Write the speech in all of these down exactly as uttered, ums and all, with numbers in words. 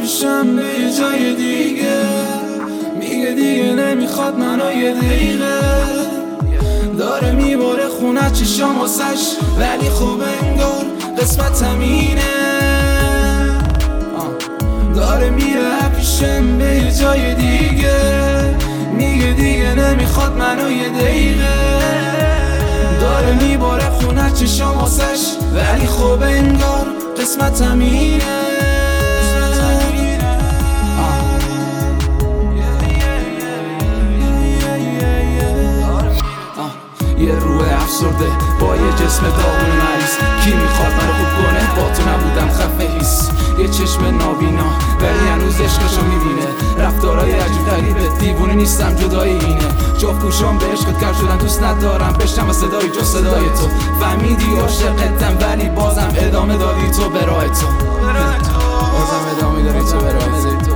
پیشم به یه جای دیگه، میگه دیگه نمیخواد منو یه دقیقه. داره میباره خونه چشام واسش، ولی خوب انگار قسمت همینه. داره میره پیشم به یه جای دیگه، میگه دیگه نمیخواد منو یه دقیقه. داره میباره خونه چشام واسش، ولی خوب انگار قسمت همینه. یه روح افسرده با یه جسم داغون مریض، کی میخواد منو خوب کنه؟ با تو نبودم خفه هیس. یه چشم نابینا ولی هنوز عشقشو میبینه، رفتارای عجیب غریبه، دیوونه نیستم جدای اینه. جفت گوشام به عشقت کر شدن، دوست ندارم بشنم صدای جو صدای تو. فهمیدی عاشقتم ولی بازم ادامه دادی تو به راه تو، بازم ادامه داری تو به راه تو.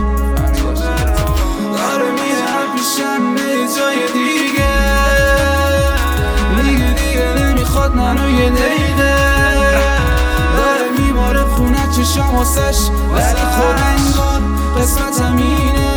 داره میره پیشم به جای دیگه، میگه دیگه نمیخواد منو یه دقیقه. داره میباره خونه چشام واسش، ولی خود انگار قسمت همینه.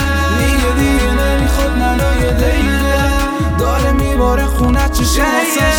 Dare mi bore khuna chisham